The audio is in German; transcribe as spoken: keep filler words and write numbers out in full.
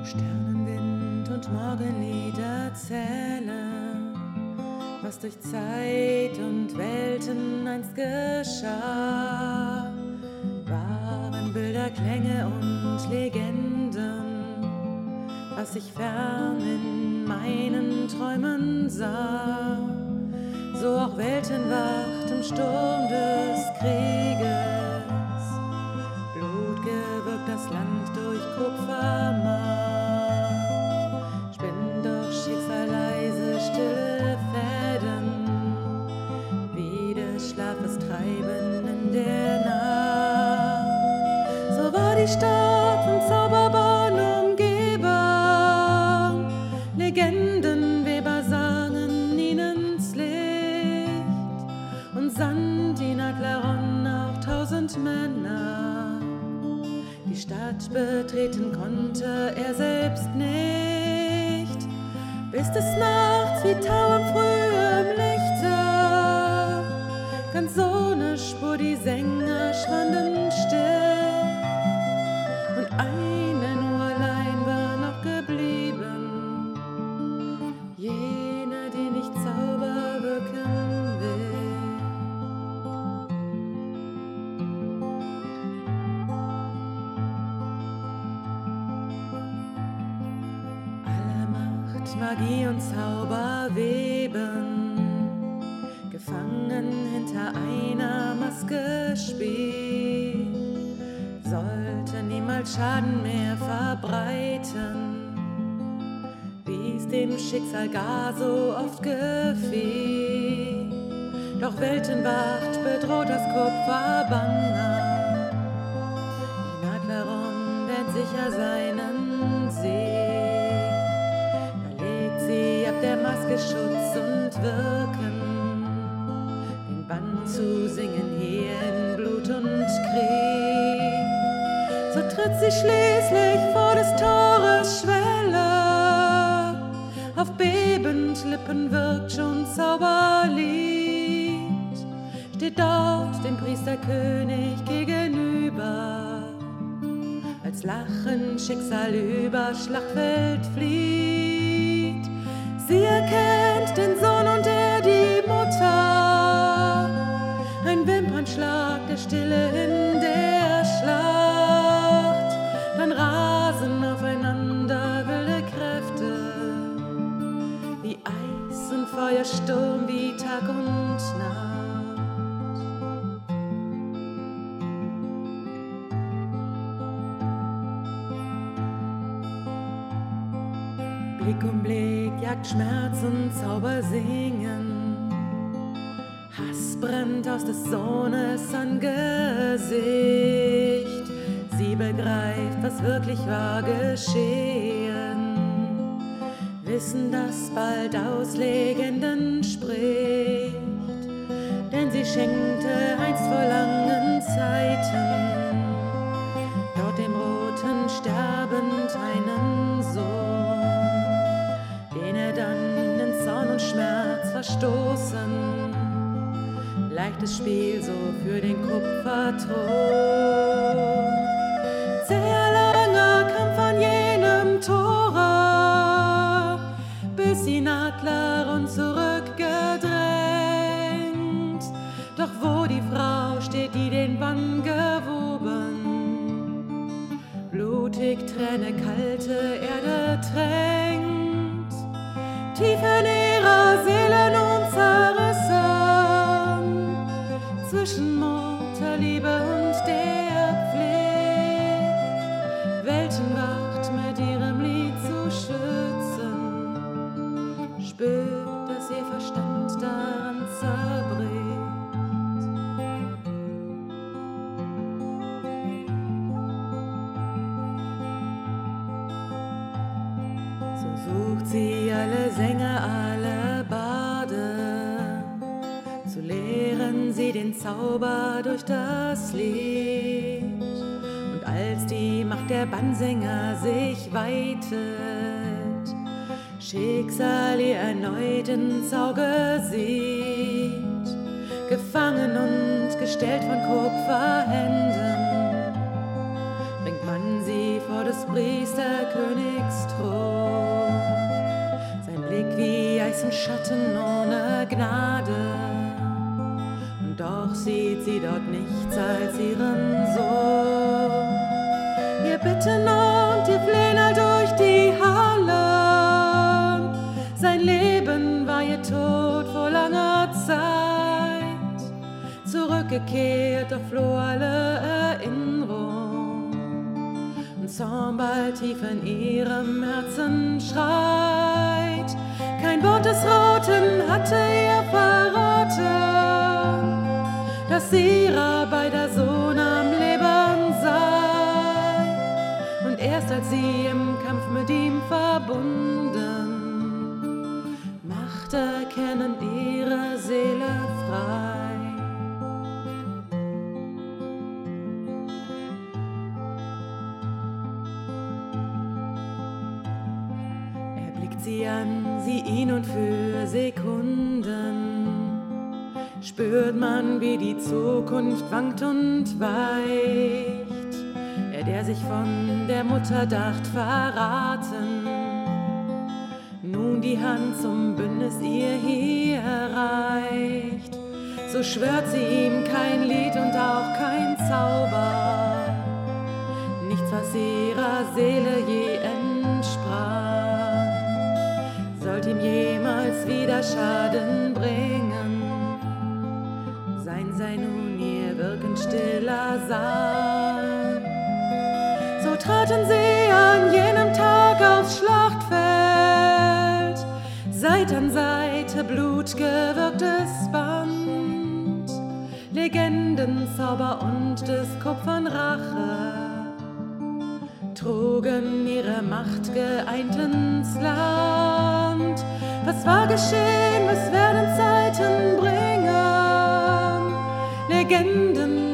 Sternenwind und Morgenlied erzählen, was durch Zeit und Welten einst geschah. Waren Bilder, Klänge und Legenden, was ich fern in meinen Träumen sah. So auch Weltenwacht im Sturm des Krieges, blutgewirkt das Land durch Kupfermacht. Spinnt doch Schicksal leise stille Fäden, wie des Schlafes Treiben in der Nacht. So war die Stadt von Zauberbahn umgeben, Legendenweber sangen ihn ins Licht und sandt ihn Adleron auf tausend Männer. Die Stadt betreten konnte er selbst nicht, bis des Nachts wie Tau im frühen Lichte, ganz ohne Spur die Sänger schwanden still, und eine nur allein war noch geblieben, jene, die nicht Zauber wirken will. Alle Macht, Magie und Zauber weben, gefangen hinter einer Maske spielt, sollte niemals Schaden mehr verbreiten, wie es dem Schicksal gar so oft gefiel. Doch Weltenwacht bedroht das Kupferbanner, die Adleron wähnt sicher seinen Sieg. Da legt sie ab der Maske Schutz und Wirken, den Bann zu singen hier in Blut und Krieg. So tritt sie schließlich vor des Tores Schwelle, auf bebend Lippen wirkt schon Zauberlied, steht dort dem Priesterkönig gegenüber, als lachend Schicksal über Schlachtfeld flieht. Sie erkennt den Sohn und er die Mutter, ein Wimpernschlag der Stille in der Schlacht, dann rasen aufeinander wilde Kräfte, wie Eis und Feuersturm, wie Tag und Nacht. Blick um Blick jagt Schmerz und Zauber singen, Hass brennt aus des Sohnes Angesicht. Sie begreift, was wirklich war geschehen, wissen, dass bald aus Legenden spricht, denn sie schenkte einst vor langen Zeiten dort dem Roten sterbend einen Sohn, den er dann in Zorn und Schmerz verstoßen. Leichtes Spiel so für den Kupferthron. Sehr langer Kampf an jenem Tore, bis ihn Adleron zurückgedrängt. Doch wo die Frau steht, die den Bann gewoben, blutig Träne kalte Erde tränkt, tief in ihrer Seele nun zerrissen, zwischen Mutterliebe und der Pflicht, Weltenwacht mit ihrem Lied zu schützen, spürt, dass ihr Verstand daran zerbricht. So sucht sie alle Sänger, alle Barde, zu lehren sie den Zauber durch das Lied. Und als die Macht der Bannsänger sich weitet, Schicksal ihr erneut ins Auge sieht, gefangen und gestellt von Kupferhänden, bringt man sie vor Gottespriester, Königsthron. Sein Blick wie Eis und Schatten ohne Gnade. Und doch sieht sie dort nichts als ihren Sohn. Wir bitten und wir flehen all durch die Halle. Sein Leben war ihr Tod vor langer Zeit. Zurückgekehrt, doch floh alle Erinnerung. Und Zorn bald tief in ihrem Herzen schreit. Kein Wort des Roten hatte ihr verraten, dass ihrer beider Sohn am Leben sei. Und erst als sie im Kampf mit ihm verbunden, machte erkennen ihre Seele frei. Er blickt sie an, sie ihn, und für Sekunden spürt man, wie die Zukunft wankt und weicht. Er, der sich von der Mutter dacht verraten, nun die Hand zum Bündnis ihr hier reicht. So schwört sie ihm kein Lied und auch kein Zauber, nichts, was ihrer Seele je entsprach, sollte ihm jemals wieder Schaden bringen. Sein sei nun ihr Wirken stiller Sarg. So traten sie an jenem Tag aufs Schlachtfeld, Seite an Seite blutgewirktes Band, Legenden, Zauber und des Kupfern Rache trugen ihre Macht geeint ins Land. Was war geschehen, was werden Zeiten bringen? Legenden